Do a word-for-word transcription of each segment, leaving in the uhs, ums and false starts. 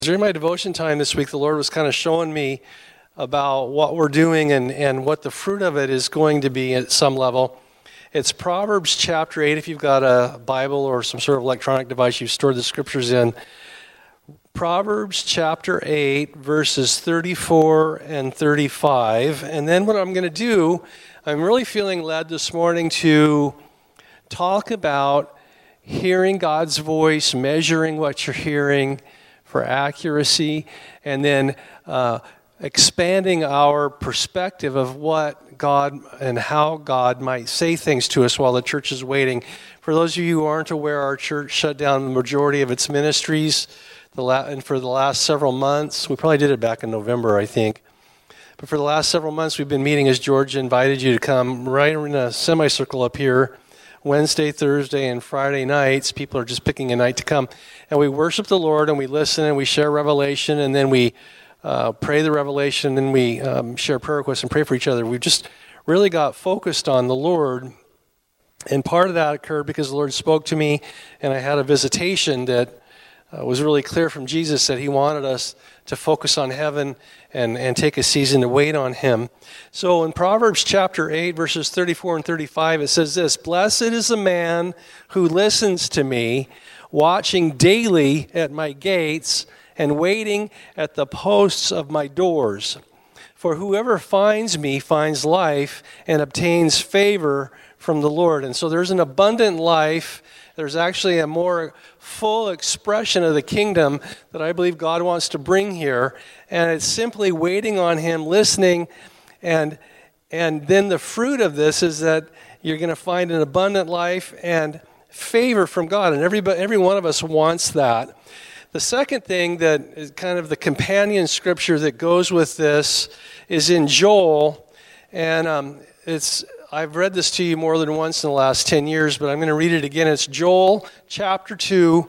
During my devotion time this week, the Lord was kind of showing me about what we're doing and, and what the fruit of it is going to be at some level. It's Proverbs chapter eight, if you've got a Bible or some sort of electronic device you've stored the scriptures in. Proverbs chapter eight, verses thirty-four and thirty-five. And then what I'm going to do, I'm really feeling led this morning to talk about hearing God's voice, measuring what you're hearing for accuracy, and then uh, expanding our perspective of what God and how God might say things to us while the church is waiting. For those of you who aren't aware, our church shut down the majority of its ministries the la- and for the last several months. We probably did it back in November, I think. But for the last several months, we've been meeting as George invited you to come right in a semicircle up here. Wednesday, Thursday, and Friday nights, people are just picking a night to come. And we worship the Lord, and we listen, and we share revelation, and then we uh, pray the revelation, and then we um, share prayer requests and pray for each other. We've just really got focused on the Lord. And part of that occurred because the Lord spoke to me, and I had a visitation that uh, was really clear from Jesus that he wanted us to focus on heaven and, and take a season to wait on him. So in Proverbs chapter eight, verses thirty-four and thirty-five, it says this: "Blessed is the man who listens to me, watching daily at my gates and waiting at the posts of my doors. For whoever finds me finds life and obtains favor from the Lord." And so there's an abundant life. There's actually a more full expression of the kingdom that I believe God wants to bring here. And it's simply waiting on him, listening, and and then the fruit of this is that you're going to find an abundant life and favor from God. And everybody, every one of us wants that. The second thing that is kind of the companion scripture that goes with this is in Joel. And um, it's I've read this to you more than once in the last ten years, but I'm going to read it again. It's Joel chapter two,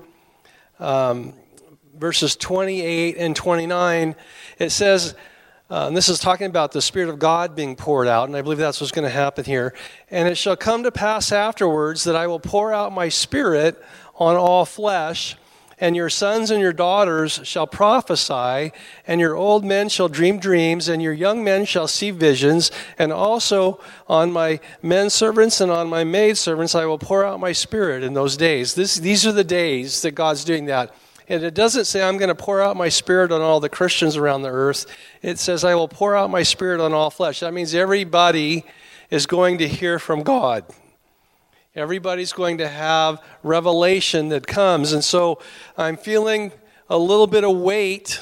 um, verses twenty-eight and twenty-nine. It says, uh, and this is talking about the Spirit of God being poured out, and I believe that's what's going to happen here. "And it shall come to pass afterwards that I will pour out my Spirit on all flesh, and your sons and your daughters shall prophesy, and your old men shall dream dreams, and your young men shall see visions, and also on my men servants and on my maid servants I will pour out my Spirit in those days." This, these are the days that God's doing that. And it doesn't say I'm going to pour out my Spirit on all the Christians around the earth. It says I will pour out my Spirit on all flesh. That means everybody is going to hear from God. Everybody's going to have revelation that comes. And so I'm feeling a little bit of weight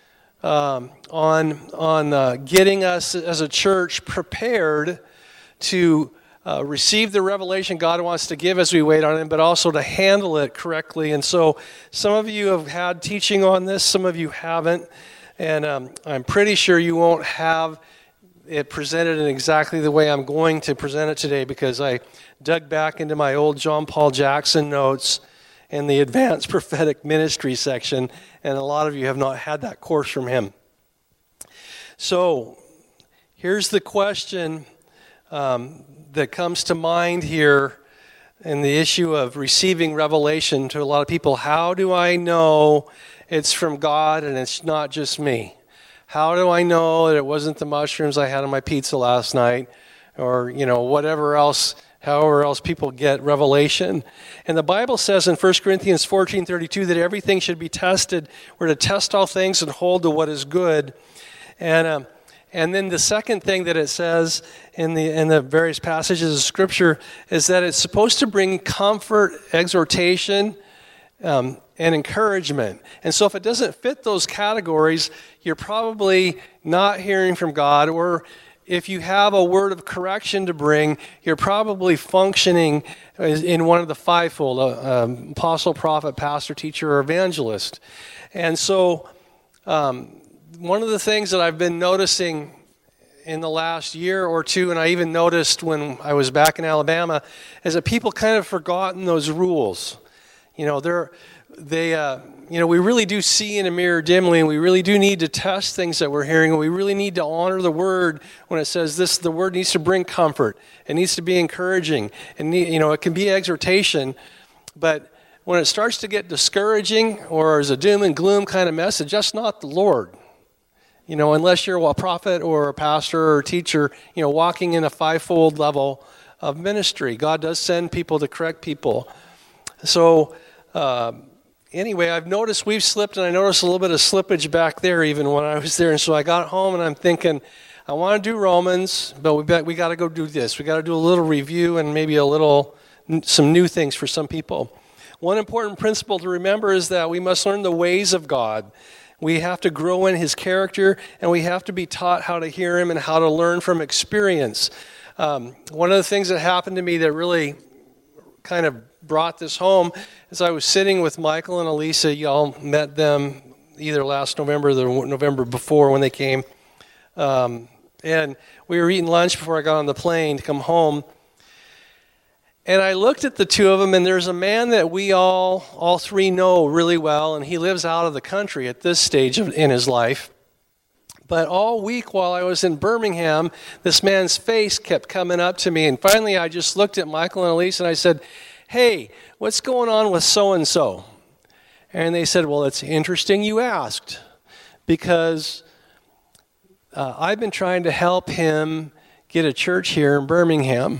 um, on, on uh, getting us as a church prepared to uh, receive the revelation God wants to give as we wait on him, but also to handle it correctly. And so some of you have had teaching on this, some of you haven't. And um, I'm pretty sure you won't have it presented in exactly the way I'm going to present it today, because I dug back into my old John Paul Jackson notes in the Advanced Prophetic Ministry section, and a lot of you have not had that course from him. So here's the question um, that comes to mind here in the issue of receiving revelation to a lot of people. How do I know it's from God and it's not just me? How do I know that it wasn't the mushrooms I had on my pizza last night, or, you know, whatever else, however else people get revelation? And the Bible says in First Corinthians fourteen thirty-two that everything should be tested. We're to test all things and hold to what is good. And um, and then the second thing that it says in the in the various passages of Scripture is that it's supposed to bring comfort, exhortation, um, and encouragement. And so if it doesn't fit those categories, you're probably not hearing from God, or if you have a word of correction to bring, you're probably functioning in one of the fivefold, uh, um, apostle, prophet, pastor, teacher, or evangelist. And so um, one of the things that I've been noticing in the last year or two, and I even noticed when I was back in Alabama, is that people kind of forgotten those rules. You know, they're They, uh, you know, we really do see in a mirror dimly, and we really do need to test things that we're hearing, and we really need to honor the Word when it says this. The Word needs to bring comfort. It needs to be encouraging, and you know, it can be exhortation, but when it starts to get discouraging or is a doom and gloom kind of message, that's not the Lord. You know, unless you're a prophet or a pastor or a teacher, you know, walking in a fivefold level of ministry. God does send people to correct people. So, uh, anyway, I've noticed we've slipped, and I noticed a little bit of slippage back there even when I was there. And so I got home, and I'm thinking, I want to do Romans, but we bet we got to go do this. We got to do a little review and maybe a little, some new things for some people. One important principle to remember is that we must learn the ways of God. We have to grow in his character, and we have to be taught how to hear him and how to learn from experience. Um, one of the things that happened to me that really kind of brought this home is I was sitting with Michael and Elisa. Y'all met them either last November or the November before when they came. Um, and we were eating lunch before I got on the plane to come home. And I looked at the two of them, and there's a man that we all, all three know really well, and he lives out of the country at this stage of, in his life. But all week while I was in Birmingham, this man's face kept coming up to me, and finally I just looked at Michael and Elise, and I said, "Hey, what's going on with so-and-so?" And they said, "Well, it's interesting you asked, because uh, I've been trying to help him get a church here in Birmingham."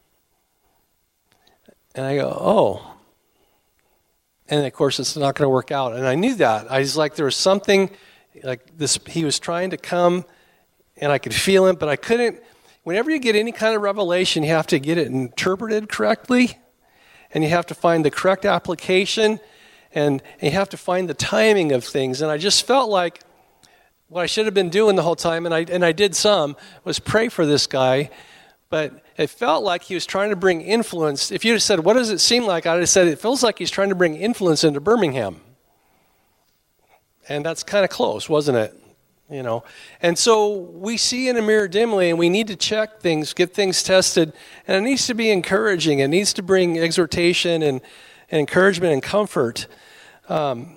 And I go, "Oh." And of course, it's not going to work out. And I knew that. I was like, there was something like this. He was trying to come, and I could feel him, but I couldn't. Whenever you get any kind of revelation, you have to get it interpreted correctly, and you have to find the correct application, and, and you have to find the timing of things. And I just felt like what I should have been doing the whole time, and I and I did some, was pray for this guy. But it felt like he was trying to bring influence. If you had said, "What does it seem like?" I would have said, it feels like he's trying to bring influence into Birmingham. And that's kind of close, wasn't it? You know. And so we see in a mirror dimly, and we need to check things, get things tested. And it needs to be encouraging. It needs to bring exhortation and, and encouragement and comfort. Um,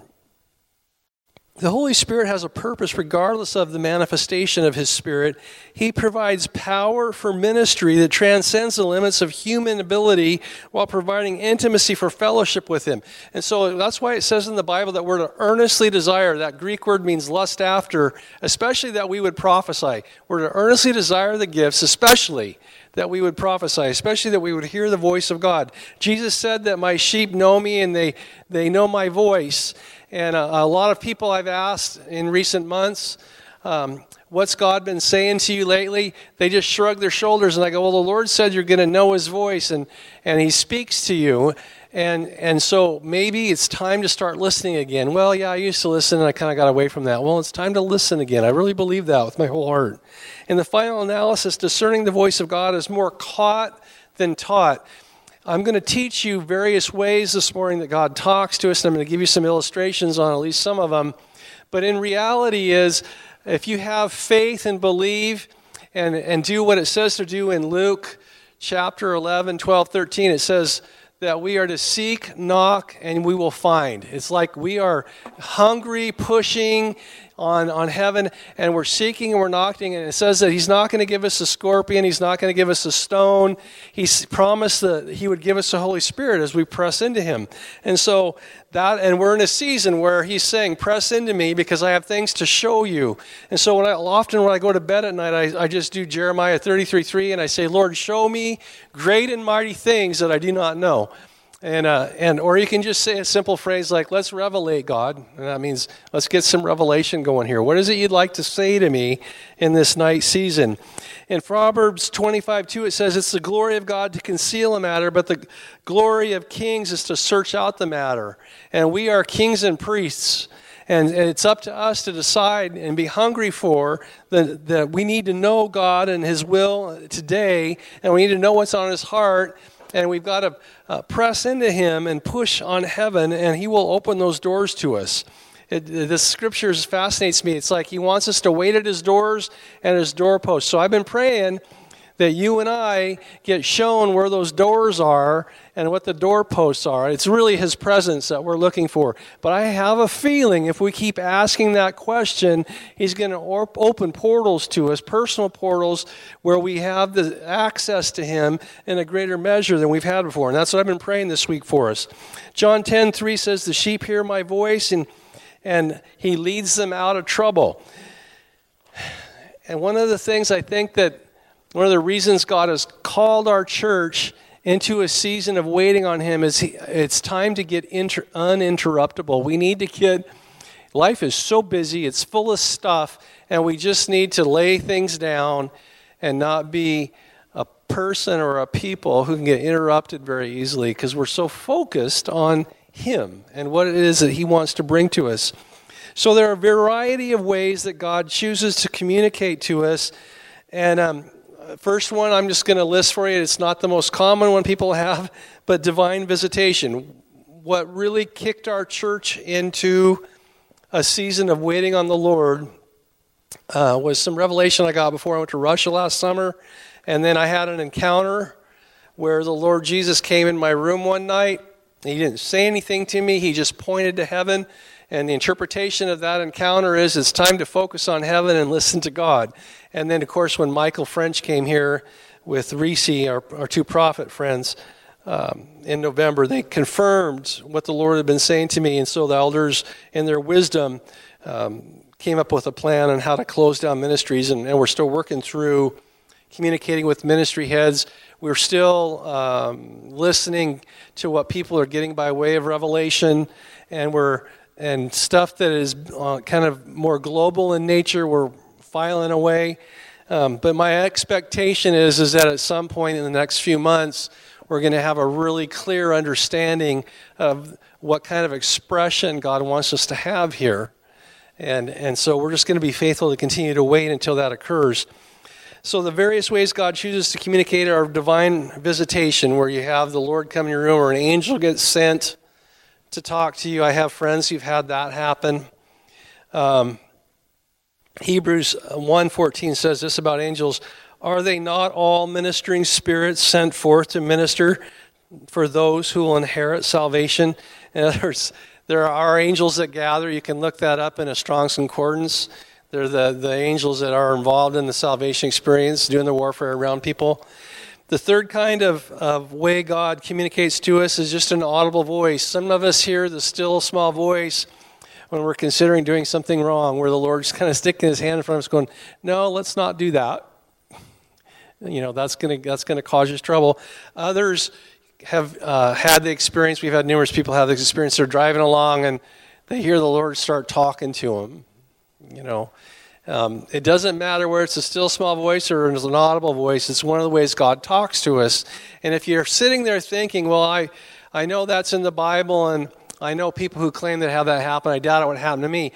The Holy Spirit has a purpose regardless of the manifestation of His Spirit. He provides power for ministry that transcends the limits of human ability while providing intimacy for fellowship with Him. And so that's why it says in the Bible that we're to earnestly desire. That Greek word means lust after, especially that we would prophesy. We're to earnestly desire the gifts, especially that we would prophesy, especially that we would hear the voice of God. Jesus said that my sheep know me and they, they know my voice. And a, a lot of people I've asked in recent months, um, what's God been saying to you lately? They just shrug their shoulders, and I go, well, the Lord said you're going to know His voice, and, and He speaks to you. And and so maybe it's time to start listening again. Well, yeah, I used to listen, and I kind of got away from that. Well, it's time to listen again. I really believe that with my whole heart. In the final analysis, discerning the voice of God is more caught than taught. I'm going to teach you various ways this morning that God talks to us, and I'm going to give you some illustrations on at least some of them. But in reality is, if you have faith and believe and, and do what it says to do in Luke chapter eleven, twelve, thirteen, it says that we are to seek, knock, and we will find. It's like we are hungry, pushing on, on heaven, and we're seeking and we're knocking, and it says that He's not going to give us a scorpion, He's not going to give us a stone. He's promised that He would give us the Holy Spirit as we press into Him. And so that, and we're in a season where He's saying, press into me because I have things to show you. And so when I, often when I go to bed at night, I, I just do Jeremiah thirty-three three, and I say, Lord, show me great and mighty things that I do not know. And uh, and or you can just say a simple phrase like, let's revelate, God. And that means let's get some revelation going here. What is it you'd like to say to me in this night season? In Proverbs twenty-five two, it says, it's the glory of God to conceal a matter, but the glory of kings is to search out the matter. And we are kings and priests. And it's up to us to decide and be hungry for that the, we need to know God and His will today, and we need to know what's on His heart. And we've got to uh, press into Him and push on heaven, and He will open those doors to us. It, this scripture fascinates me. It's like He wants us to wait at His doors and His doorposts. So I've been praying that you and I get shown where those doors are and what the doorposts are. It's really his presence that we're looking for. But I have a feeling if we keep asking that question, he's going to op- open portals to us, personal portals, where we have the access to him in a greater measure than we've had before. And that's what I've been praying this week for us. John ten three says, the sheep hear my voice, and, and he leads them out of trouble. And one of the things I think that one of the reasons God has called our church into a season of waiting on him is he, it's time to get inter, uninterruptible. We need to get, life is so busy, it's full of stuff, and we just need to lay things down and not be a person or a people who can get interrupted very easily because we're so focused on him and what it is that he wants to bring to us. So there are a variety of ways that God chooses to communicate to us. And um, first one I'm just going to list for you. It's not the most common one people have, but divine visitation. What really kicked our church into a season of waiting on the Lord uh, was some revelation I got before I went to Russia last summer. And then I had an encounter where the Lord Jesus came in my room one night. He didn't say anything to me. He just pointed to heaven. And the interpretation of that encounter is it's time to focus on heaven and listen to God. And then, of course, when Michael French came here with Reese, our, our two prophet friends, um, in November, they confirmed what the Lord had been saying to me. And so the elders, in their wisdom, um, came up with a plan on how to close down ministries. And, and we're still working through communicating with ministry heads. We're still um, listening to what people are getting by way of revelation. And we're And stuff that is uh, kind of more global in nature, we're filing away. Um, but my expectation is, is that at some point in the next few months, we're going to have a really clear understanding of what kind of expression God wants us to have here. And, and so we're just going to be faithful to continue to wait until that occurs. So the various ways God chooses to communicate are divine visitation, where you have the Lord come in your room or an angel gets sent to talk to you. I have friends who've had that happen. Um, Hebrews one fourteen says this about angels. Are they not all ministering spirits sent forth to minister for those who will inherit salvation? In other words, there are angels that gather. You can look that up in a Strong's Concordance. They're the, the angels that are involved in the salvation experience, doing the warfare around people. The third kind of, of way God communicates to us is just an audible voice. Some of us hear the still small voice when we're considering doing something wrong, where the Lord's kind of sticking his hand in front of us going, no, let's not do that. You know, that's going to that's going to cause you trouble. Others have uh, had the experience, we've had numerous people have the experience, they're driving along and they hear the Lord start talking to them, you know. Um, it doesn't matter where it's a still small voice or it's an audible voice. It's one of the ways God talks to us. And if you're sitting there thinking, well, I, I know that's in the Bible and I know people who claim that have that happen. I doubt it would happen to me.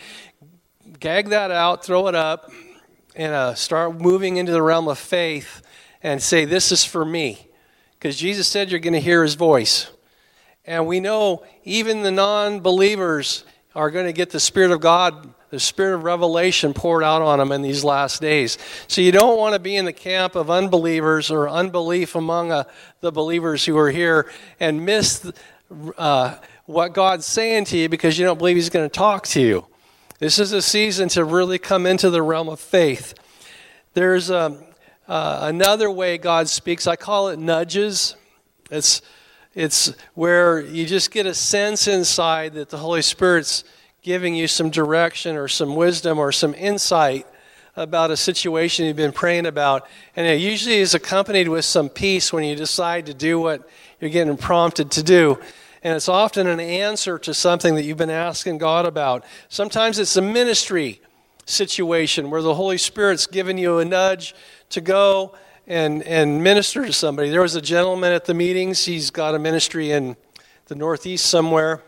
Gag that out, throw it up, and uh, start moving into the realm of faith and say, this is for me. Because Jesus said you're going to hear his voice. And we know even the non-believers are going to get the Spirit of God, the Spirit of revelation poured out on them in these last days. So you don't want to be in the camp of unbelievers or unbelief among uh, the believers who are here and miss uh, what God's saying to you because you don't believe he's going to talk to you. This is a season to really come into the realm of faith. There's um, uh, another way God speaks. I call it nudges. It's, it's where you just get a sense inside that the Holy Spirit's giving you some direction or some wisdom or some insight about a situation you've been praying about. And it usually is accompanied with some peace when you decide to do what you're getting prompted to do. And it's often an answer to something that you've been asking God about. Sometimes it's a ministry situation where the Holy Spirit's giving you a nudge to go and, and minister to somebody. There was a gentleman at the meetings. He's got a ministry in the Northeast somewhere.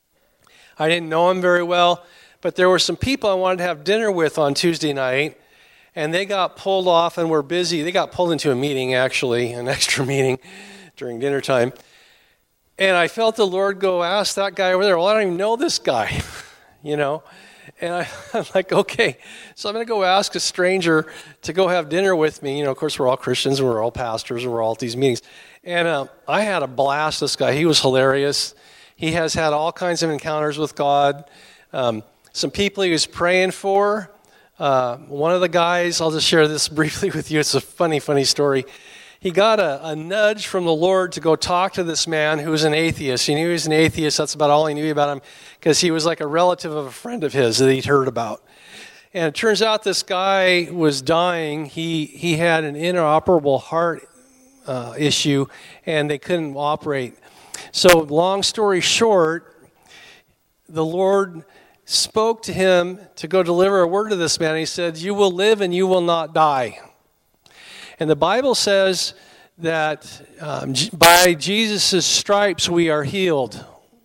I didn't know him very well, but there were some people I wanted to have dinner with on Tuesday night, and they got pulled off and were busy. They got pulled into a meeting, actually, an extra meeting during dinner time. And I felt the Lord go, ask that guy over there, well, I don't even know this guy, you know. And I, I'm like, okay, so I'm going to go ask a stranger to go have dinner with me. You know, of course, we're all Christians, and we're all pastors, and we're all at these meetings. And uh, I had a blast, this guy. He was hilarious. He has had all kinds of encounters with God. Um, some people he was praying for. Uh, one of the guys, I'll just share this briefly with you. It's a funny, funny story. He got a, a nudge from the Lord to go talk to this man who was an atheist. He knew he was an atheist. That's about all he knew about him, because he was like a relative of a friend of his that he'd heard about. And it turns out this guy was dying. He he had an inoperable heart uh, issue, and they couldn't operate. So long story short, the Lord spoke to him to go deliver a word to this man. He said, "You will live and you will not die." And the Bible says that um, by Jesus' stripes we are healed.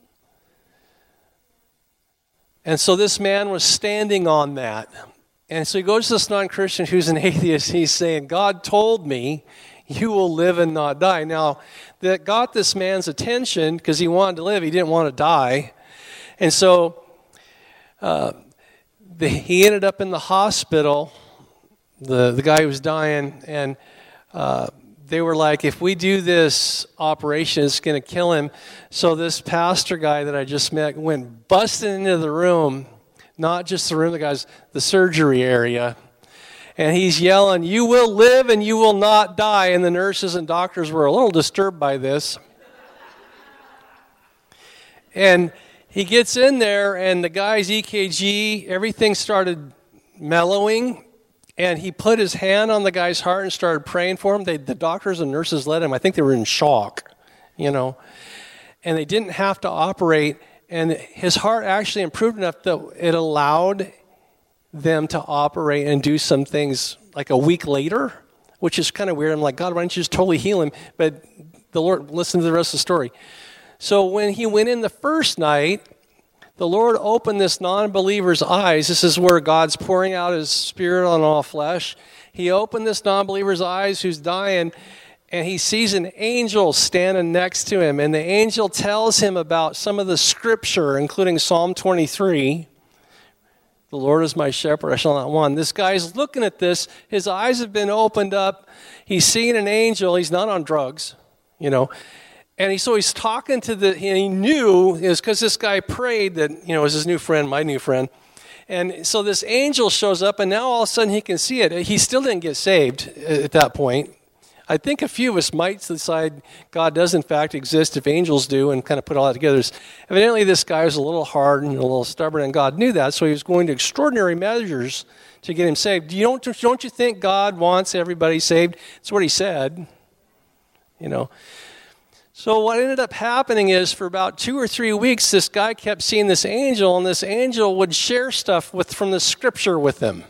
And so this man was standing on that. And so he goes to this non-Christian who's an atheist. He's saying, God told me you will live and not die. Now, that got this man's attention because he wanted to live. He didn't want to die. And so uh, the, he ended up in the hospital. The the guy who was dying, and uh, they were like, if we do this operation, it's going to kill him. So this pastor guy that I just met went busting into the room, not just the room, the guy's the surgery area, and he's yelling, "You will live and you will not die." And the nurses and doctors were a little disturbed by this. And he gets in there, and the guy's E K G, everything started mellowing. And he put his hand on the guy's heart and started praying for him. They, the doctors and nurses let him. I think they were in shock, you know. And they didn't have to operate. And his heart actually improved enough that it allowed them to operate and do some things like a week later, which is kind of weird. I'm like, God, why don't you just totally heal him? But the Lord, listen to the rest of the story. So when he went in the first night, the Lord opened this non-believer's eyes. This is where God's pouring out his Spirit on all flesh. He opened this non-believer's eyes who's dying, and he sees an angel standing next to him. And the angel tells him about some of the scripture, including Psalm twenty-three. The Lord is my shepherd, I shall not want. This guy's looking at this. His eyes have been opened up. He's seeing an angel. He's not on drugs, you know. And he, so he's talking to the, and he knew, is because this guy prayed that, you know, was his new friend, my new friend. And so this angel shows up, and now all of a sudden he can see it. He still didn't get saved at that point. I think a few of us might decide God does in fact exist if angels do, and kind of put all that together. Evidently this guy was a little hard and a little stubborn, and God knew that, so he was going to extraordinary measures to get him saved. You don't, don't you think God wants everybody saved? That's what he said, you know. So what ended up happening is for about two or three weeks, this guy kept seeing this angel, and this angel would share stuff with from the scripture with him.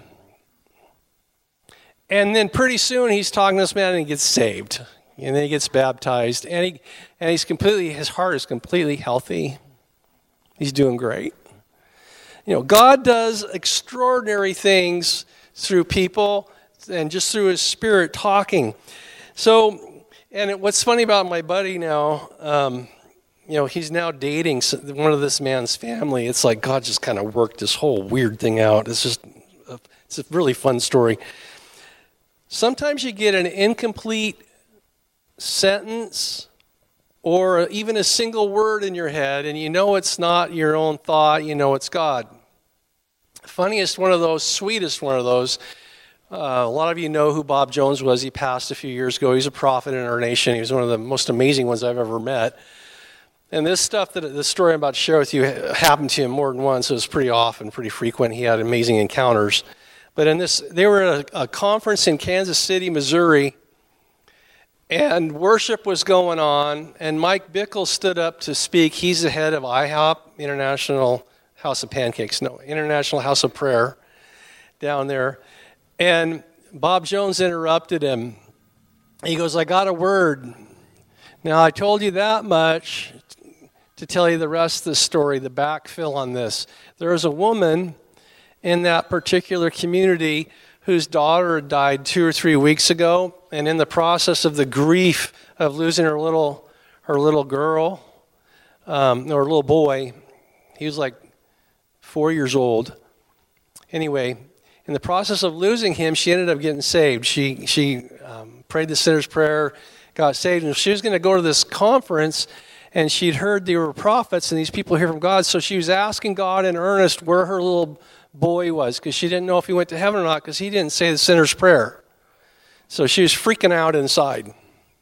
And then pretty soon he's talking to this man and he gets saved. And then he gets baptized. And he and he's completely, his heart is completely healthy. He's doing great. You know, God does extraordinary things through people and just through his Spirit talking. So, and it, what's funny about my buddy now, um, you know, he's now dating one of this man's family. It's like God just kind of worked this whole weird thing out. It's just, a, it's a really fun story. Sometimes you get an incomplete sentence or even a single word in your head, and you know it's not your own thought, you know it's God. Funniest one of those, sweetest one of those, Uh, a lot of you know who Bob Jones was. He passed a few years ago. He's a prophet in our nation. He was one of the most amazing ones I've ever met. And this stuff, that the story I'm about to share with you, happened to him more than once. It was pretty often, pretty frequent. He had amazing encounters. But in this, they were at a, a conference in Kansas City, Missouri, and worship was going on. And Mike Bickle stood up to speak. He's the head of I HOP, International House of Pancakes, no, International House of Prayer, down there. And Bob Jones interrupted him. He goes, I got a word. Now, I told you that much to tell you the rest of the story, the backfill on this. There was a woman in that particular community whose daughter had died two or three weeks ago, and in the process of the grief of losing her little her little girl, um, or little boy, he was like four years old, anyway, in the process of losing him, she ended up getting saved. She she um, prayed the sinner's prayer, got saved, and she was going to go to this conference, and she'd heard there were prophets and these people hear from God, so she was asking God in earnest where her little boy was, because she didn't know if he went to heaven or not, because he didn't say the sinner's prayer. So she was freaking out inside.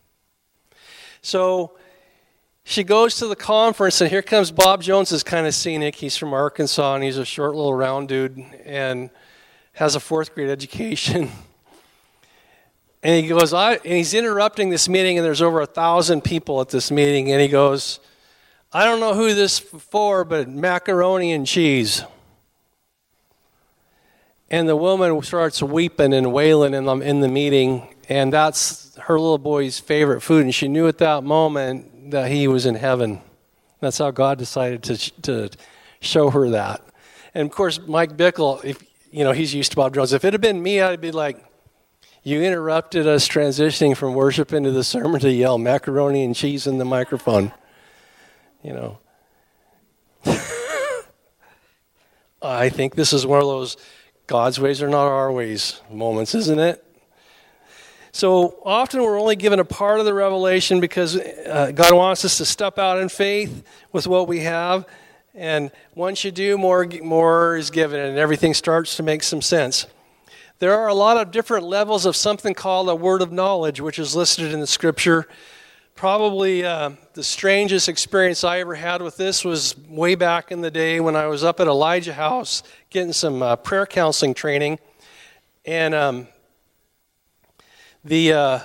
So she goes to the conference, and here comes Bob Jones, is kind of scenic. He's from Arkansas, and he's a short little round dude, and has a fourth grade education. And he goes, I, and he's interrupting this meeting, and there's over a thousand people at this meeting, and he goes, I don't know who this is for, but macaroni and cheese. And the woman starts weeping and wailing in the, in the meeting, and that's her little boy's favorite food, and she knew at that moment that he was in heaven. That's how God decided to to show her that. And of course, Mike Bickle, if you know, he's used to Bob Jones. If it had been me, I'd be like, you interrupted us transitioning from worship into the sermon to yell macaroni and cheese in the microphone. You know. I think this is one of those God's ways are not our ways moments, isn't it? So often we're only given a part of the revelation because uh, God wants us to step out in faith with what we have. And once you do, more more is given, and everything starts to make some sense. There are a lot of different levels of something called a word of knowledge, which is listed in the Scripture. Probably uh, the strangest experience I ever had with this was way back in the day when I was up at Elijah House getting some uh, prayer counseling training. And um, the... Uh,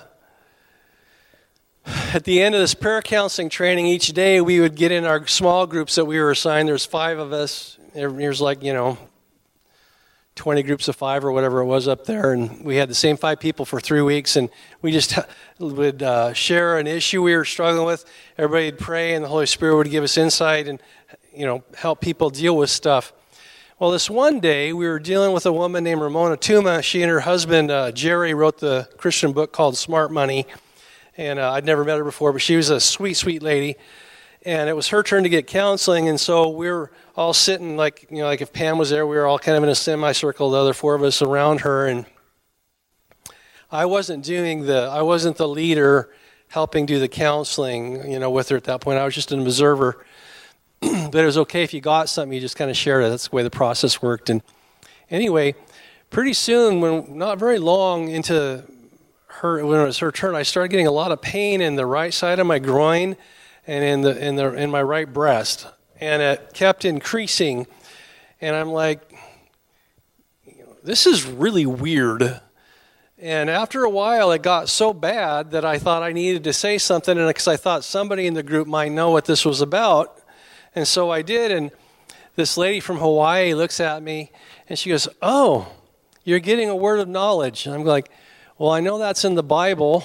At the end of this prayer counseling training, each day we would get in our small groups that we were assigned. There's five of us. There's like, you know, twenty groups of five or whatever it was up there. And we had the same five people for three weeks. And we just would uh, share an issue we were struggling with. Everybody would pray, and the Holy Spirit would give us insight and, you know, help people deal with stuff. Well, this one day, we were dealing with a woman named Ramona Tuma. She and her husband, uh, Jerry, wrote the Christian book called Smart Money. And uh, I'd never met her before, but she was a sweet, sweet lady. And it was her turn to get counseling, and so we were all sitting, like, you know, like if Pam was there, we were all kind of in a semicircle, the other four of us around her. And I wasn't doing the, I wasn't the leader helping do the counseling, you know, with her at that point. I was just an observer. But it was okay if you got something, you just kind of shared it. That's the way the process worked. And anyway, pretty soon, when not very long into her, when it was her turn, I started getting a lot of pain in the right side of my groin and in the in the in my right breast, and it kept increasing. And I'm like, this is really weird. And after a while, it got so bad that I thought I needed to say something, and because I thought somebody in the group might know what this was about, and so I did. And this lady from Hawaii looks at me, and she goes, "Oh, you're getting a word of knowledge." And I'm like, well, I know that's in the Bible,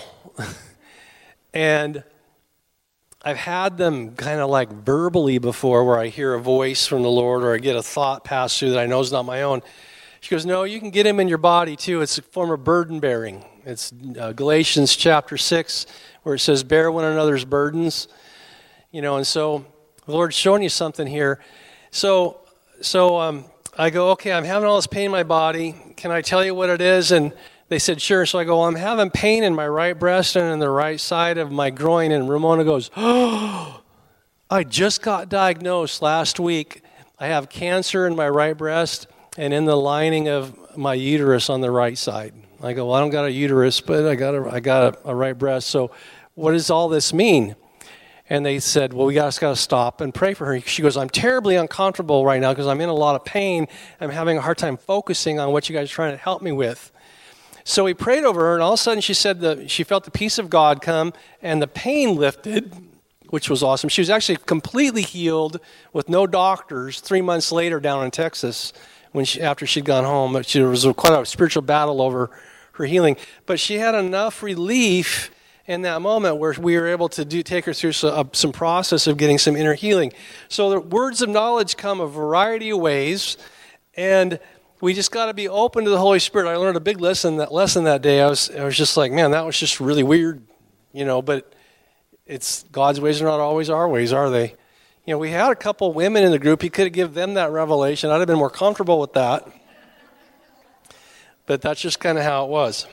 and I've had them kind of like verbally before where I hear a voice from the Lord or I get a thought pass through that I know is not my own. She goes, no, you can get them in your body too. It's a form of burden bearing. It's uh, Galatians chapter six where it says, bear one another's burdens. You know, and so the Lord's showing you something here. So, so um, I go, okay, I'm having all this pain in my body. Can I tell you what it is? And they said, sure. So I go, well, I'm having pain in my right breast and in the right side of my groin. And Ramona goes, oh, I just got diagnosed last week. I have cancer in my right breast and in the lining of my uterus on the right side. I go, well, I don't got a uterus, but I got a, I got a, a right breast. So what does all this mean? And they said, well, we just got to stop and pray for her. She goes, I'm terribly uncomfortable right now because I'm in a lot of pain. I'm having a hard time focusing on what you guys are trying to help me with. So we prayed over her, and all of a sudden she said that she felt the peace of God come, and the pain lifted, which was awesome. She was actually completely healed with no doctors three months later down in Texas when she, after she'd gone home. There was quite a spiritual battle over her healing. But she had enough relief in that moment where we were able to do, take her through some, some process of getting some inner healing. So the words of knowledge come a variety of ways, and we just got to be open to the Holy Spirit. I learned a big lesson that lesson that day. I was I was just like, man, that was just really weird, you know. But it's God's ways are not always our ways, are they? You know, we had a couple women in the group. He could have given them that revelation. I'd have been more comfortable with that. but that's just kind of how it was.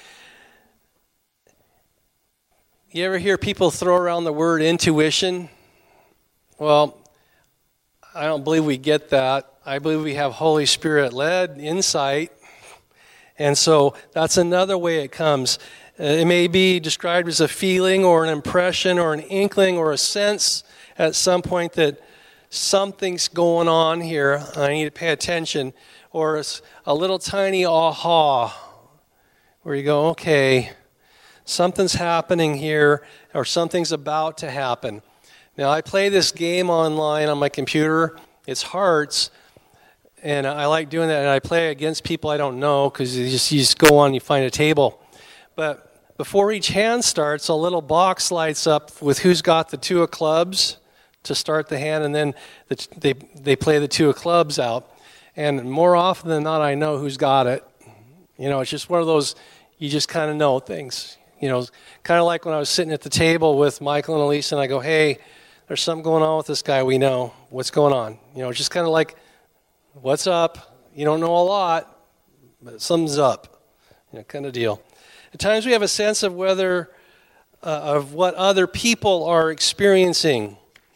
You ever hear people throw around the word intuition? Well, I don't believe we get that. I believe we have Holy Spirit-led insight. And so that's another way it comes. Uh, it may be described as a feeling or an impression or an inkling or a sense at some point that something's going on here. I need to pay attention. Or it's a little tiny aha where you go, okay, something's happening here or something's about to happen. Now, I play this game online on my computer. It's Hearts. And I like doing that, and I play against people I don't know because you just, you just go on and you find a table. But before each hand starts, a little box lights up with who's got the two of clubs to start the hand, and then the, they they play the two of clubs out. And more often than not, I know who's got it. You know, it's just one of those, you just kind of know things. You know, kind of like when I was sitting at the table with Michael and Elise, and I go, hey, there's something going on with this guy we know. What's going on? You know, it's just kind of like, what's up? You don't know a lot, but something's up. You know, kind of deal. At times we have a sense of whether, uh, of what other people are experiencing.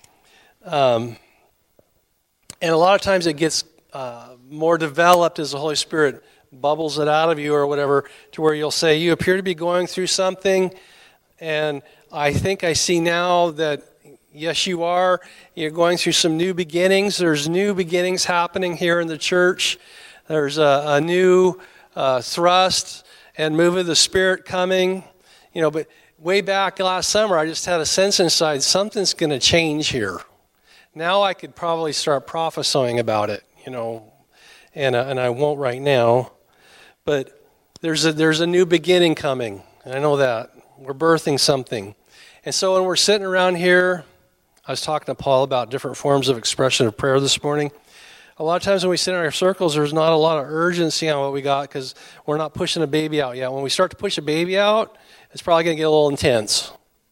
Um, and a lot of times it gets uh, more developed as the Holy Spirit bubbles it out of you or whatever, to where you'll say, you appear to be going through something, and I think I see now that yes, you are. You're going through some new beginnings. There's new beginnings happening here in the church. There's a, a new uh, thrust and move of the Spirit coming. You know, but way back last summer, I just had a sense inside something's going to change here. Now I could probably start prophesying about it, you know, and uh, and I won't right now. But there's a there's a new beginning coming. And I know that we're birthing something. And so when we're sitting around here, I was talking to Paul about different forms of expression of prayer this morning. A lot of times when we sit in our circles, there's not a lot of urgency on what we got because we're not pushing a baby out yet. When we start to push a baby out, it's probably going to get a little intense.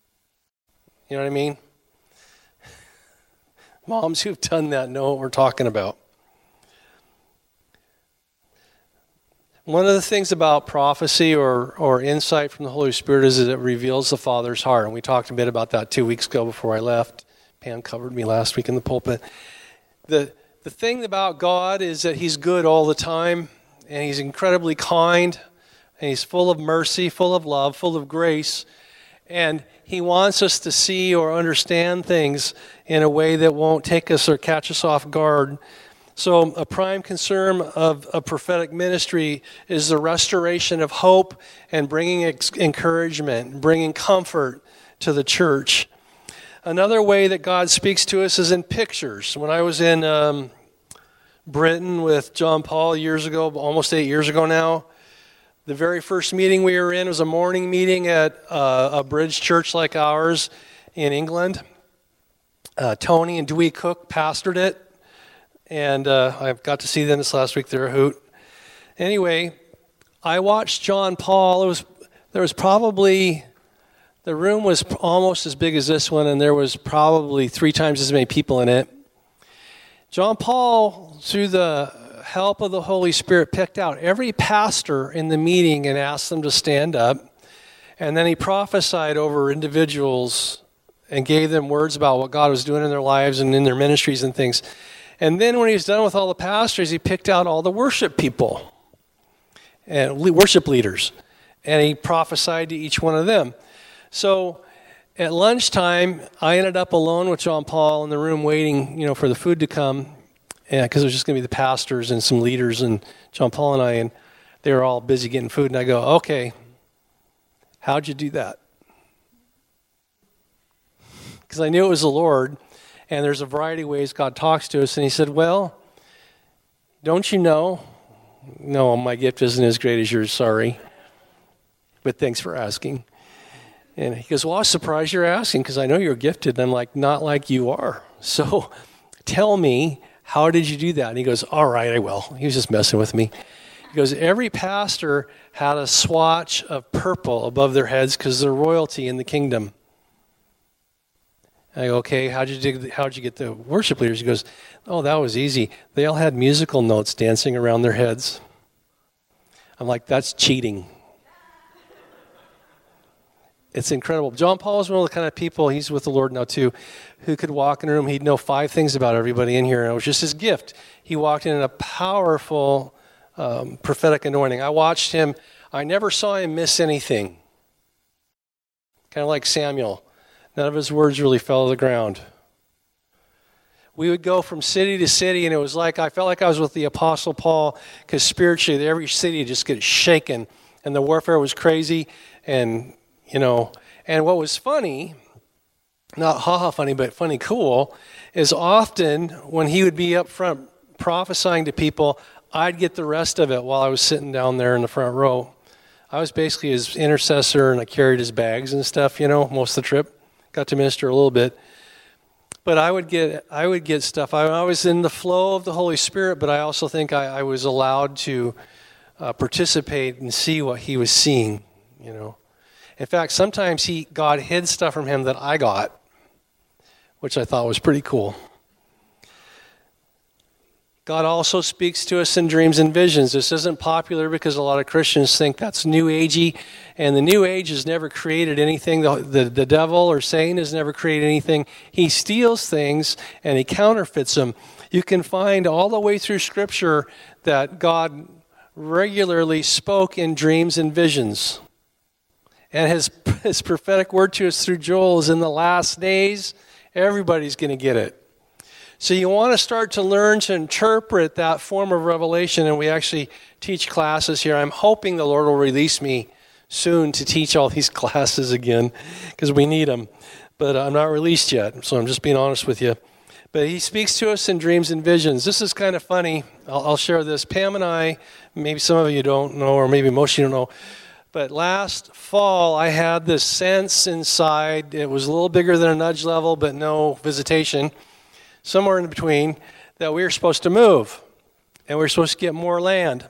You know what I mean? Moms who've done that know what we're talking about. One of the things about prophecy or, or insight from the Holy Spirit is that it reveals the Father's heart. And we talked a bit about that two weeks ago before I left. Pam covered me last week in the pulpit. The the thing about God is that He's good all the time, and He's incredibly kind, and He's full of mercy, full of love, full of grace, and He wants us to see or understand things in a way that won't take us or catch us off guard. So a prime concern of a prophetic ministry is the restoration of hope and bringing ex- encouragement, bringing comfort to the church. Another way that God speaks to us is in pictures. When I was in um, Britain with John Paul years ago, almost eight years ago now, the very first meeting we were in was a morning meeting at uh, a bridge church like ours in England. Uh, Tony and Dewey Cook pastored it, and uh, I got to see them this last week. They're a hoot. Anyway, I watched John Paul. It was there was probably... The room was almost as big as this one, and there was probably three times as many people in it. John Paul, through the help of the Holy Spirit, picked out every pastor in the meeting and asked them to stand up. And then he prophesied over individuals and gave them words about what God was doing in their lives and in their ministries and things. And then when he was done with all the pastors, he picked out all the worship people and worship leaders. And he prophesied to each one of them. So at lunchtime, I ended up alone with John Paul in the room waiting, you know, for the food to come, because it was just going to be the pastors and some leaders and John Paul and I, and they were all busy getting food. And I go, okay, how'd you do that? Because I knew it was the Lord, and there's a variety of ways God talks to us. And he said, well, don't you know? No, my gift isn't as great as yours, sorry. But thanks for asking. And he goes, well, I was surprised you're asking because I know you're gifted. And I'm like, not like you are. So tell me, how did you do that? And he goes, all right, I will. He was just messing with me. He goes, every pastor had a swatch of purple above their heads because they're royalty in the kingdom. And I go, okay, how'd you, dig, how'd you get the worship leaders? He goes, oh, that was easy. They all had musical notes dancing around their heads. I'm like, that's cheating. It's incredible. John Paul is one of the kind of people, he's with the Lord now too, who could walk in a room, he'd know five things about everybody in here, and it was just his gift. He walked in a powerful um, prophetic anointing. I watched him, I never saw him miss anything. Kind of like Samuel. None of his words really fell to the ground. We would go from city to city, and it was like, I felt like I was with the Apostle Paul, because spiritually, every city just gets shaken, and the warfare was crazy, and You know, and what was funny, not ha-ha funny, but funny cool, is often when he would be up front prophesying to people, I'd get the rest of it while I was sitting down there in the front row. I was basically his intercessor, and I carried his bags and stuff, you know, most of the trip. Got to minister a little bit. But I would get I would get stuff. I, I was in the flow of the Holy Spirit, but I also think I, I was allowed to uh, participate and see what he was seeing, you know. In fact, sometimes he God hid stuff from him that I got, which I thought was pretty cool. God also speaks to us in dreams and visions. This isn't popular because a lot of Christians think that's new agey, and the new age has never created anything. The, the, the devil or Satan has never created anything. He steals things and he counterfeits them. You can find all the way through Scripture that God regularly spoke in dreams and visions. And his, his prophetic word to us through Joel is in the last days, everybody's going to get it. So you want to start to learn to interpret that form of revelation, and we actually teach classes here. I'm hoping the Lord will release me soon to teach all these classes again, because we need them. But I'm not released yet, so I'm just being honest with you. But he speaks to us in dreams and visions. This is kind of funny. I'll, I'll share this. Pam and I, maybe some of you don't know, or maybe most of you don't know, but last fall, I had this sense inside. It was a little bigger than a nudge level, but no visitation. Somewhere in between, that we were supposed to move. And we were supposed to get more land.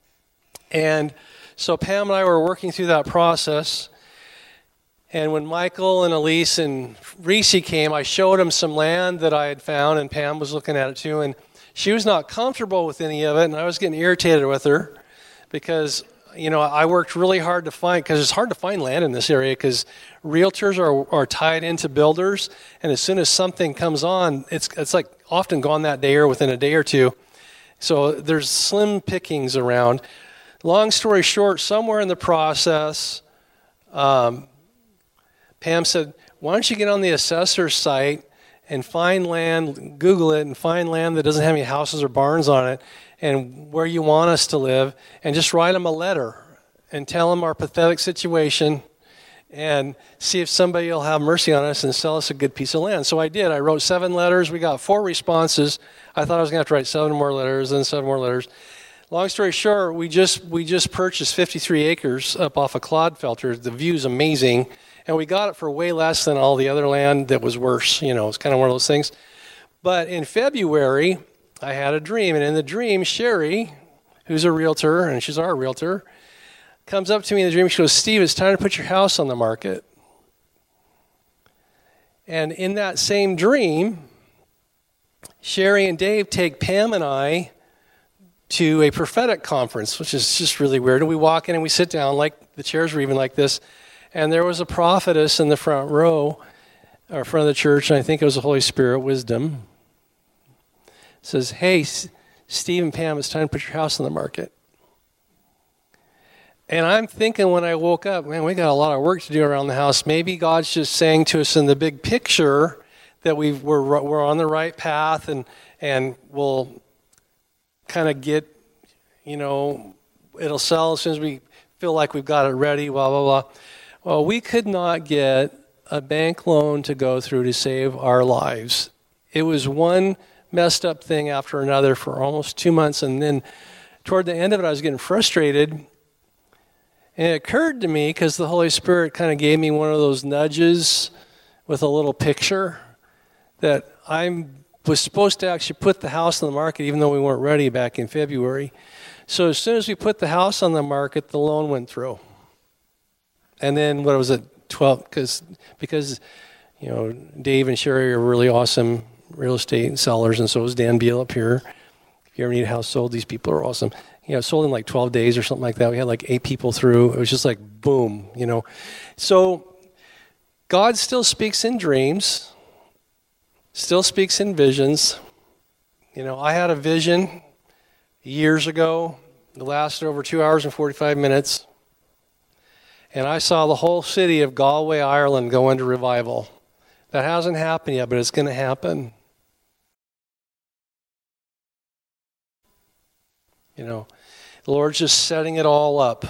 And so Pam and I were working through that process. And when Michael and Elise and Reese came, I showed them some land that I had found, and Pam was looking at it too. And she was not comfortable with any of it, and I was getting irritated with her because, you know, I worked really hard to find, because it's hard to find land in this area because realtors are are tied into builders, and as soon as something comes on, it's it's like often gone that day or within a day or two. So there's slim pickings around. Long story short, somewhere in the process, um, Pam said, why don't you get on the assessor's site and find land, Google it, and find land that doesn't have any houses or barns on it, and where you want us to live, and just write them a letter and tell them our pathetic situation and see if somebody will have mercy on us and sell us a good piece of land. So I did. I wrote seven letters. We got four responses. I thought I was going to have to write seven more letters, and seven more letters. Long story short, we just we just purchased fifty-three acres up off of Clodfelter. The view's amazing, and we got it for way less than all the other land that was worse. You know, it's kind of one of those things. But in February, I had a dream, and in the dream, Sherry, who's a realtor, and she's our realtor, comes up to me in the dream. She goes, Steve, it's time to put your house on the market. And in that same dream, Sherry and Dave take Pam and I to a prophetic conference, which is just really weird. And we walk in and we sit down, like the chairs were even like this, and there was a prophetess in the front row, or front of the church, and I think it was the Holy Spirit, wisdom. Says, hey, Steve and Pam, it's time to put your house on the market. And I'm thinking when I woke up, man, we got a lot of work to do around the house. Maybe God's just saying to us in the big picture that we've, we're we're on the right path, and and we'll kind of get, you know, it'll sell as soon as we feel like we've got it ready, blah, blah, blah. Well, we could not get a bank loan to go through to save our lives. It was one messed up thing after another for almost two months, and then toward the end of it, I was getting frustrated. And it occurred to me, because the Holy Spirit kind of gave me one of those nudges with a little picture, that I was supposed to actually put the house on the market even though we weren't ready back in February. So as soon as we put the house on the market, the loan went through. And then, what was it, twelve, because, because you know, Dave and Sherry are really awesome real estate sellers, and so is Dan Beal up here. If you ever need a house sold, these people are awesome. you know, sold in like twelve days or something like that. We had like eight people through. It was just like boom, you know. So God still speaks in dreams, still speaks in visions. You know, I had a vision years ago. It lasted over two hours and forty-five minutes. And I saw the whole city of Galway, Ireland go into revival. That hasn't happened yet, but it's going to happen. You know, the Lord's just setting it all up.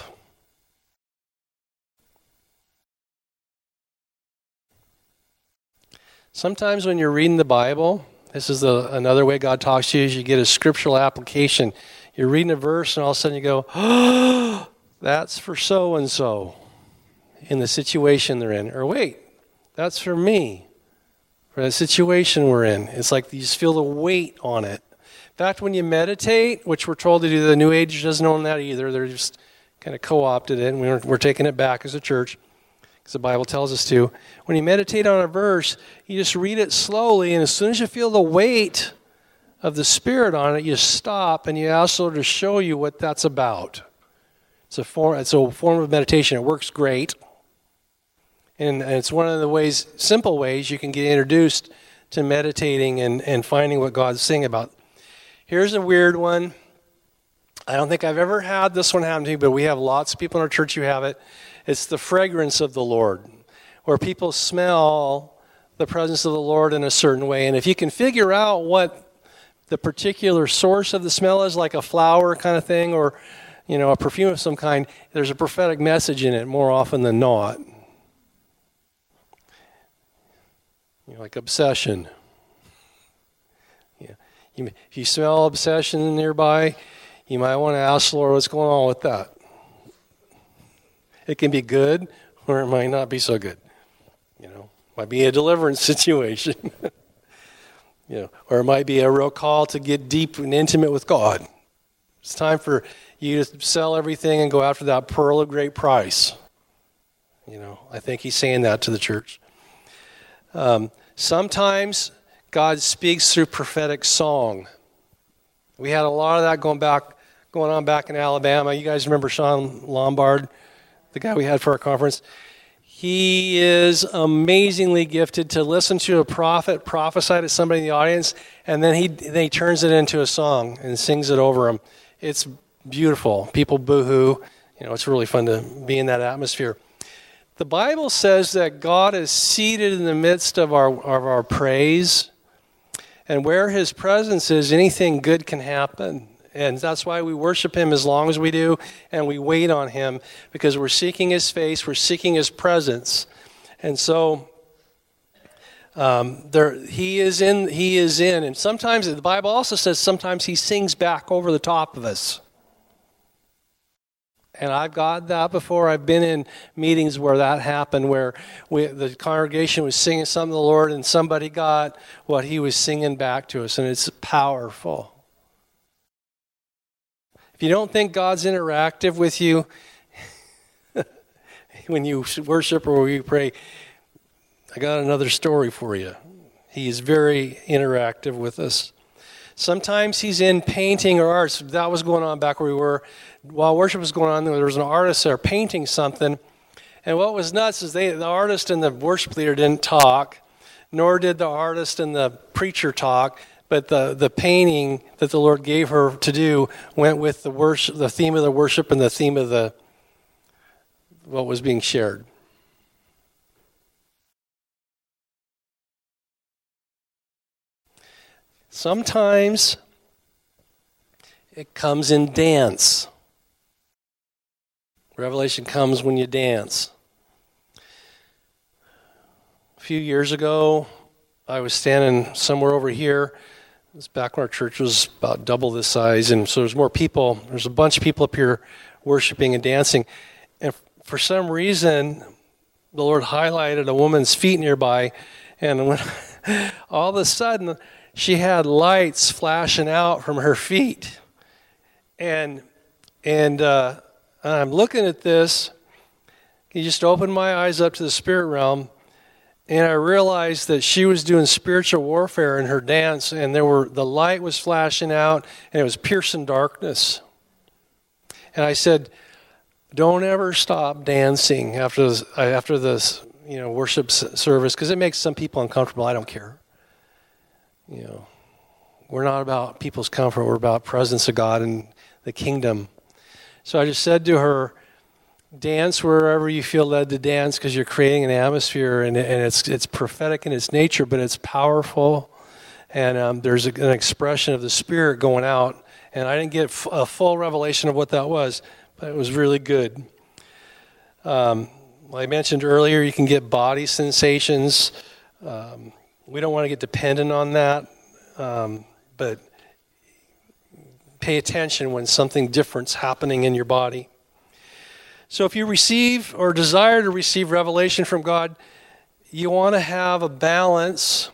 Sometimes when you're reading the Bible, this is the, another way God talks to you, is you get a scriptural application. You're reading a verse and all of a sudden you go, oh, that's for so-and-so in the situation they're in. Or wait, that's for me, for the situation we're in. It's like you just feel the weight on it. In fact, when you meditate, which we're told to do, the New Age doesn't own that either. They're just kind of co-opted it, and we're, we're taking it back as a church, because the Bible tells us to. When you meditate on a verse, you just read it slowly, and as soon as you feel the weight of the Spirit on it, you stop, and you ask the Lord to show you what that's about. It's a form, it's a form of meditation. It works great. And, and it's one of the ways, simple ways, you can get introduced to meditating and, and finding what God's saying about. Here's a weird one. I don't think I've ever had this one happen to me, but we have lots of people in our church who have it. It's the fragrance of the Lord, where people smell the presence of the Lord in a certain way. And if you can figure out what the particular source of the smell is, like a flower kind of thing, or, you know, a perfume of some kind, there's a prophetic message in it more often than not. You know, like obsession. Yeah. You, if you smell obsession nearby, you might want to ask the Lord what's going on with that. It can be good, or it might not be so good. You know, might be a deliverance situation. You know, or it might be a real call to get deep and intimate with God. It's time for you to sell everything and go after that pearl of great price. You know, I think he's saying that to the church. Um, sometimes God speaks through prophetic song. We had a lot of that going back, going on back in Alabama. You guys remember Sean Lombard, the guy we had for our conference? He is amazingly gifted to listen to a prophet prophesy to somebody in the audience, and then he then he turns it into a song and sings it over them. It's beautiful. People boo-hoo. You know, it's really fun to be in that atmosphere. The Bible says that God is seated in the midst of our of our praise, and where his presence is, anything good can happen. And that's why we worship him as long as we do, and we wait on him, because we're seeking his face, we're seeking his presence. And so um, there he is in, he is in. And sometimes, the Bible also says sometimes he sings back over the top of us. And I've got that before. I've been in meetings where that happened, where we, the congregation was singing something to the Lord, and somebody got what he was singing back to us, and it's powerful. If you don't think God's interactive with you when you worship or when you pray, I got another story for you. He is very interactive with us. Sometimes he's in painting or arts. That was going on back where we were. While worship was going on, there was an artist there painting something. And what was nuts is they, the artist and the worship leader didn't talk, nor did the artist and the preacher talk. But the, the painting that the Lord gave her to do went with the worship, the theme of the worship and the theme of the what was being shared. Sometimes it comes in dance. Revelation comes when you dance. A few years ago, I was standing somewhere over here. It was back when our church was about double this size, and so there's more people. There's a bunch of people up here worshiping and dancing. And for some reason, the Lord highlighted a woman's feet nearby, and when all of a sudden, she had lights flashing out from her feet. And and uh, I'm looking at this. He just opened my eyes up to the spirit realm, and I realized that she was doing spiritual warfare in her dance, and there were the light was flashing out, and it was piercing darkness. And I said, don't ever stop dancing after this, after this you know, worship service, because it makes some people uncomfortable. I don't care. You know, we're not about people's comfort. We're about presence of God and the kingdom. So I just said to her, dance wherever you feel led to dance, because you're creating an atmosphere, and, and it's it's prophetic in its nature, but it's powerful, and um, there's a, an expression of the Spirit going out. And I didn't get f- a full revelation of what that was, but it was really good. Um, I mentioned earlier, you can get body sensations. Um, we don't want to get dependent on that, um, but pay attention when something different's happening in your body. So if you receive or desire to receive revelation from God, you want to have a balance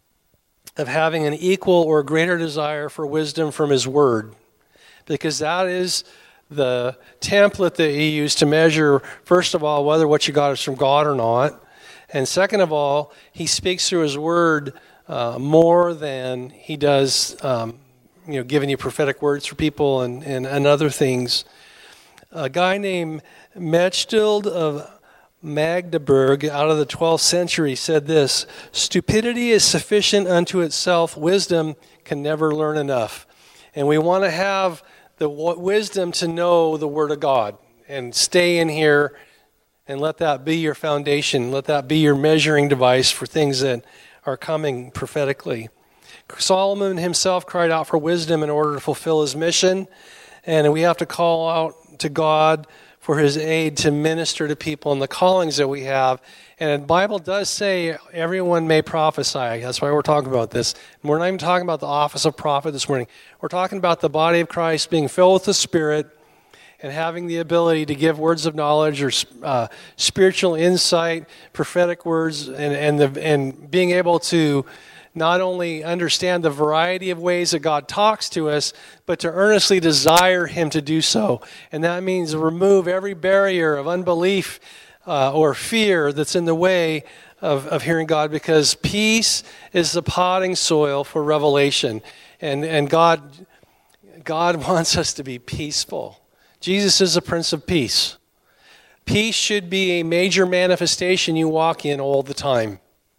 of having an equal or greater desire for wisdom from His Word, because that is the template that He used to measure, first of all, whether what you got is from God or not, and second of all, He speaks through His Word uh, more than He does, um, you know, giving you prophetic words for people and, and, and other things. A guy named Mechthild of Magdeburg out of the twelfth century said this: stupidity is sufficient unto itself, wisdom can never learn enough. And we want to have the wisdom to know the Word of God and stay in here and let that be your foundation. Let that be your measuring device for things that are coming prophetically. Solomon himself cried out for wisdom in order to fulfill his mission, and we have to call out to God for His aid to minister to people and the callings that we have. And the Bible does say everyone may prophesy. That's why we're talking about this. And we're not even talking about the office of prophet this morning. We're talking about the body of Christ being filled with the Spirit and having the ability to give words of knowledge or uh, spiritual insight, prophetic words, and and, the, and being able to not only understand the variety of ways that God talks to us, but to earnestly desire Him to do so. And that means remove every barrier of unbelief uh, or fear that's in the way of, of hearing God, because peace is the potting soil for revelation. And, and God, God wants us to be peaceful. Jesus is the Prince of Peace. Peace should be a major manifestation you walk in all the time.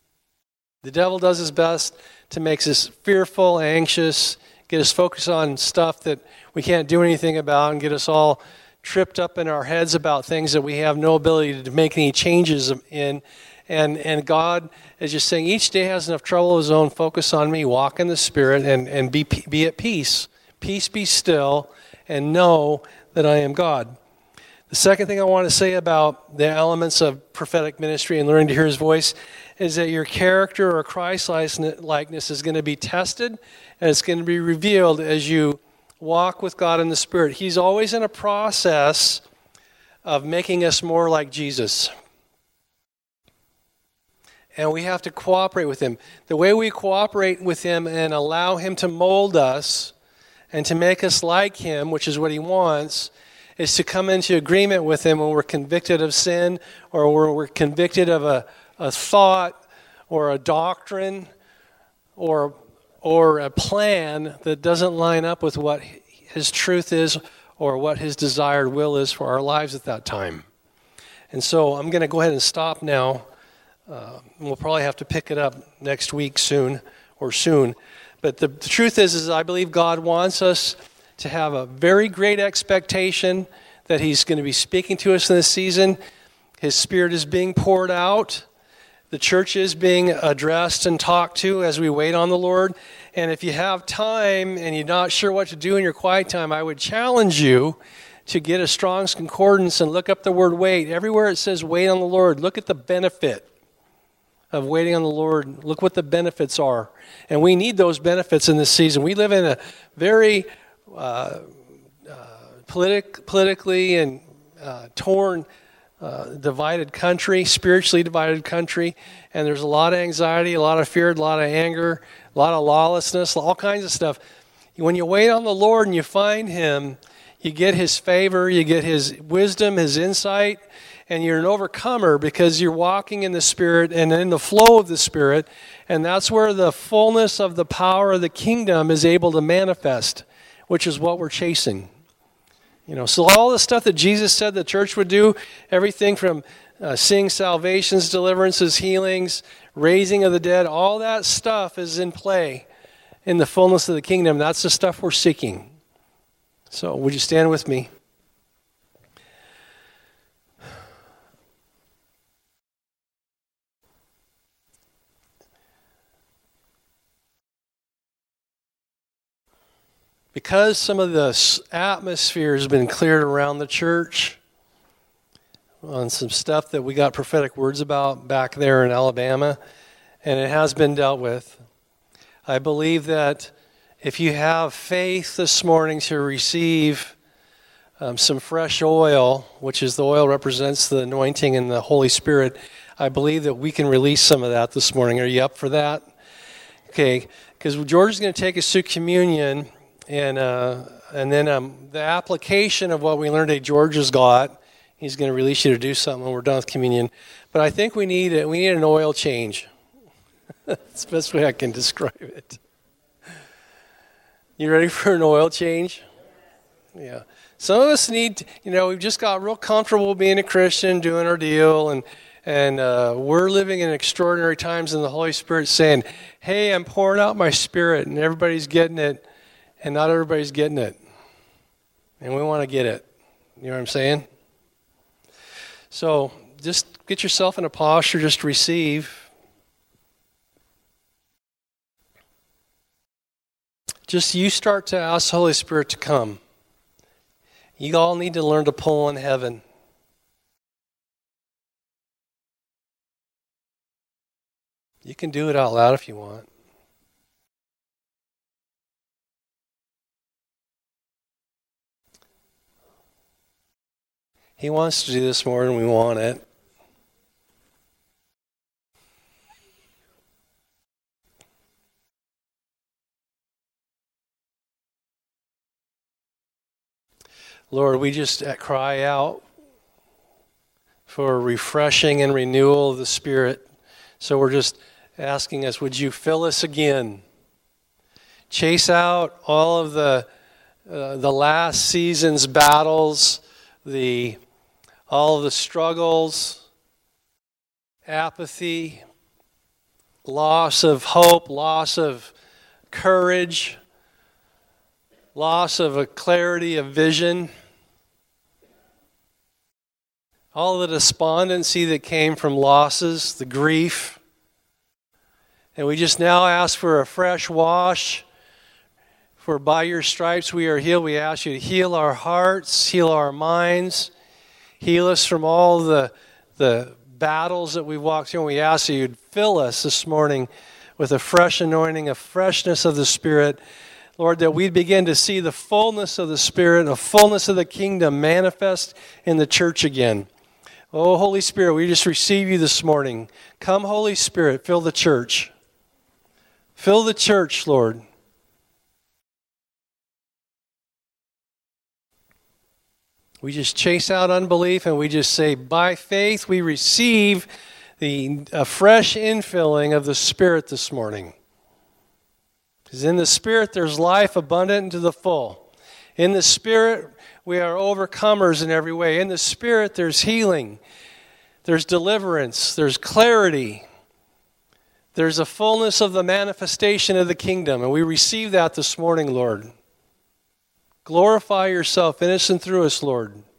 The devil does his best to make us fearful, anxious, get us focused on stuff that we can't do anything about, and get us all tripped up in our heads about things that we have no ability to make any changes in. And and God is just saying, each day has enough trouble of his own. Focus on me, walk in the Spirit, and, and be, be at peace. Peace be still, and know that I am God. The second thing I want to say about the elements of prophetic ministry and learning to hear His voice is that your character or Christ-likeness is going to be tested, and it's going to be revealed as you walk with God in the Spirit. He's always in a process of making us more like Jesus. And we have to cooperate with Him. The way we cooperate with Him and allow Him to mold us and to make us like Him, which is what He wants, is to come into agreement with Him when we're convicted of sin, or when we're convicted of a, a thought or a doctrine or or a plan that doesn't line up with what His truth is or what His desired will is for our lives at that time. And so I'm going to go ahead and stop now. Uh, we'll probably have to pick it up next week soon or soon. But the, the truth is, is I believe God wants us to have a very great expectation that He's going to be speaking to us in this season. His Spirit is being poured out. The church is being addressed and talked to as we wait on the Lord. And if you have time and you're not sure what to do in your quiet time, I would challenge you to get a Strong's Concordance and look up the word wait. Everywhere it says wait on the Lord, look at the benefit of waiting on the Lord. Look what the benefits are. And we need those benefits in this season. We live in a very uh, uh, politic, politically and uh, torn, uh, divided country, spiritually divided country. And there's a lot of anxiety, a lot of fear, a lot of anger, a lot of lawlessness, all kinds of stuff. When you wait on the Lord and you find Him, you get His favor, you get His wisdom, His insight, and you're an overcomer because you're walking in the Spirit and in the flow of the Spirit, and that's where the fullness of the power of the kingdom is able to manifest, which is what we're chasing. You know, so all the stuff that Jesus said the church would do, everything from uh, seeing salvations, deliverances, healings, raising of the dead, all that stuff is in play in the fullness of the kingdom. That's the stuff we're seeking. So would you stand with me? Because some of the atmosphere has been cleared around the church on some stuff that we got prophetic words about back there in Alabama, and it has been dealt with, I believe that if you have faith this morning to receive um, some fresh oil, which is the oil represents the anointing and the Holy Spirit, I believe that we can release some of that this morning. Are you up for that? Okay, because George is going to take us through communion. And uh, and then um, the application of what we learned today, George has got. He's going to release you to do something when we're done with communion. But I think we need a, we need an oil change. That's the best way I can describe it. You ready for an oil change? Yeah. Some of us need, you know, we've just got real comfortable being a Christian, doing our deal, and and uh, we're living in extraordinary times, and the Holy Spirit's saying, "Hey, I'm pouring out my Spirit," and everybody's getting it. And not everybody's getting it. And we want to get it. You know what I'm saying? So just get yourself in a posture, just receive. Just you start to ask the Holy Spirit to come. You all need to learn to pull on heaven. You can do it out loud if you want. He wants to do this more than we want it. Lord, we just cry out for refreshing and renewal of the Spirit. So we're just asking us, would you fill us again? Chase out all of the uh, the last season's battles, the all of the struggles, apathy, loss of hope, loss of courage, loss of a clarity of vision, all of the despondency that came from losses, the grief. And we just now ask for a fresh wash. For by your stripes we are healed. We ask you to heal our hearts, heal our minds, heal us from all the, the battles that we've walked through. And we ask that you'd fill us this morning with a fresh anointing, a freshness of the Spirit. Lord, that we'd begin to see the fullness of the Spirit, the fullness of the kingdom manifest in the church again. Oh, Holy Spirit, we just receive you this morning. Come, Holy Spirit, fill the church. Fill the church, Lord. We just chase out unbelief and we just say, by faith we receive the a fresh infilling of the Spirit this morning. Because in the Spirit there's life abundant and to the full. In the Spirit we are overcomers in every way. In the Spirit there's healing, there's deliverance, there's clarity. There's a fullness of the manifestation of the kingdom. And we receive that this morning, Lord. Glorify yourself in us and through us, Lord.